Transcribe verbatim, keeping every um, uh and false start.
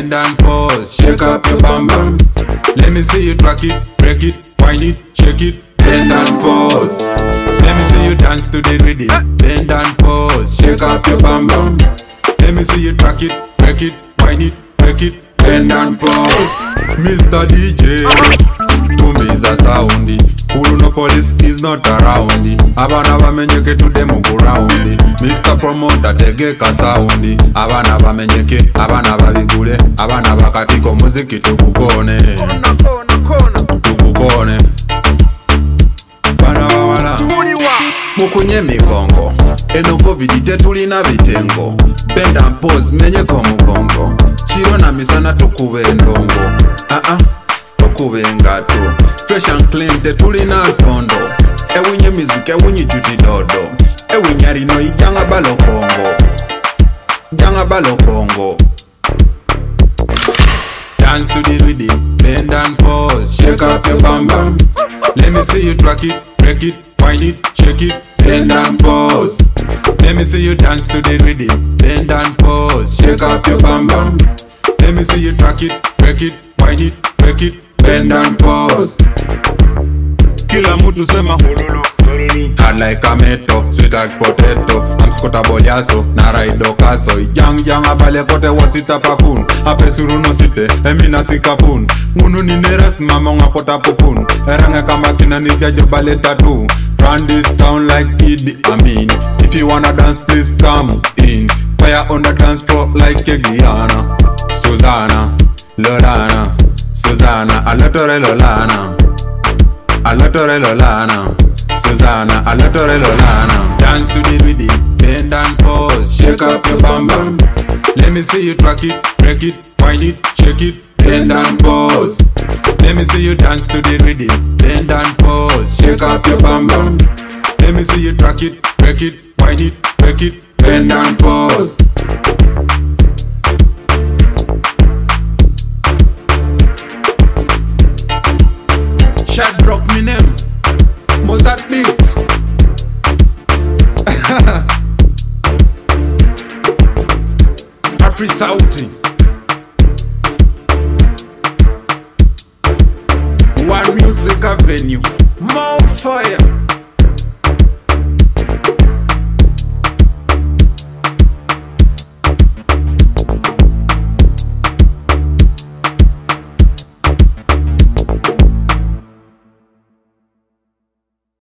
bend and pause, shake up your bam bam. Let me see you track it, break it, wind it, shake it, bend and pause. Let me see you dance to the rhythm, bend and pause, shake up your bam bam. Let me see you track it, break it, wind it, break it, bend and pause. Mister D J, to me is a soundi. Uluno police is not around. Abana bamenyeke to demo go round. Mister Promoter tegeka soundi. Abana bamenyeke, abana babigule, abana bakatiko muziki tukukone. Kona kona kona Tukukone. Bana bawala mukunye migongo. Eno covid tetulina bitengo. Bend and pause menyeko mugongo. Chiro na misana tukube ndongo. Ah ah tukube ngato. Fresh and clean tetulina tondo. Ewinye music ewinye juti dodo. Ewinye rino ijanga balo kongo. Janga balo kongo. Dance to the rhythm, bend and pause, shake up your bam bam. Let me see you track it, break it, wind it, shake it, bend and pause. Let me see you dance to the rhythm, bend and pause, shake up your bam bam. Let me see you track it, break it, wind it, break it, bend and pause. Kila mutu sema hululu, hululu. Hard like a meto, sweet like potato. I'm Scotta Boliaso, na raido kaso. Jang jang abale kote wasita pakun. Ape suruno site, emina sikapun. Munu ni neres mama nga kota pupun. Erange kamba kina ni jajo bale tattoo. Run this town like Idi Amin. If you wanna dance please come in. Fire on the dance floor like Kegiana. Susanna, Lorana, Susanna, Alatore Lolana. Alatore Lolana, Susanna, Alatore Lolana. Dance to the rhythm, bend and pause, shake up your bam bam. Let me see you track it, break it, wind it, shake it, bend and pause. Let me see you dance to the rhythm, bend and pause, shake up your bam bam. Let me see you track it, break it, wind it, break it, bend and pause. Shad rock me name, Mozart beats. Afri South.